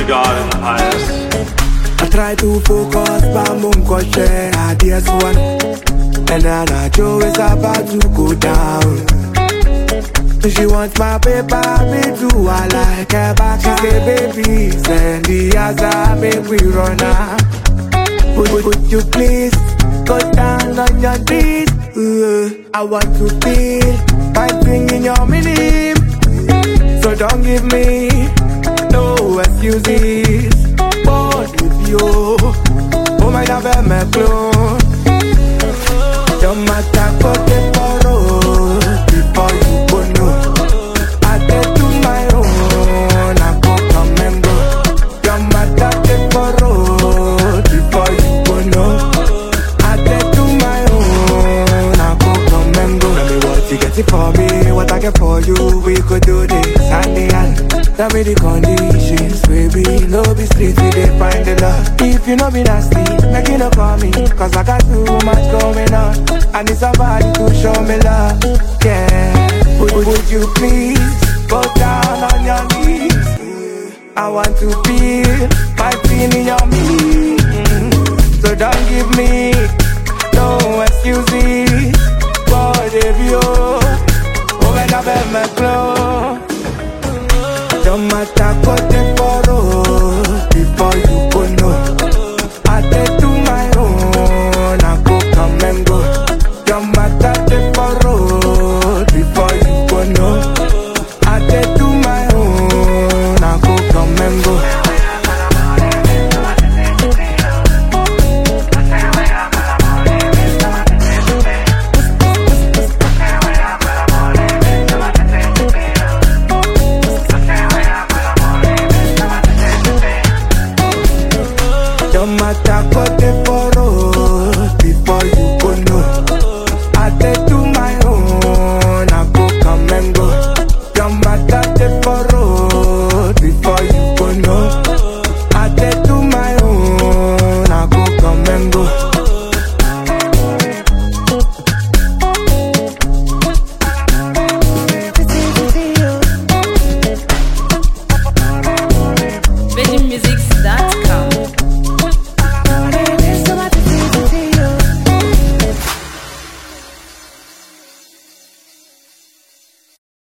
God in the highest. I try to focus, but Mungo share ideas one. And then I Joe is about to go down. She wants my paper, me too, I like her back. She say, baby, send the answer, make we run out. Would you please go down on your knees? I want to feel my thing in your minim. So don't give me no excuses. But if you, oh my God, my clone. Don't matter what they borrow before you go know. I did do my own, I go come and go. Don't matter they borrow before you go know. I did do my own, I go come and go. Tell me what you get it for me, what I get for you. We could do this hand in hand. Tell me the conditions, baby. No be street, we dey find the love. If you know be nasty, make you no call me. Cause I got too much going on. I need somebody to show me love. Yeah, would you please go down on your knees? I want to feel my pain in your me. So don't give me no excuses. But if you, oh my God, my clothes. Don't matter what they borrow before you go know.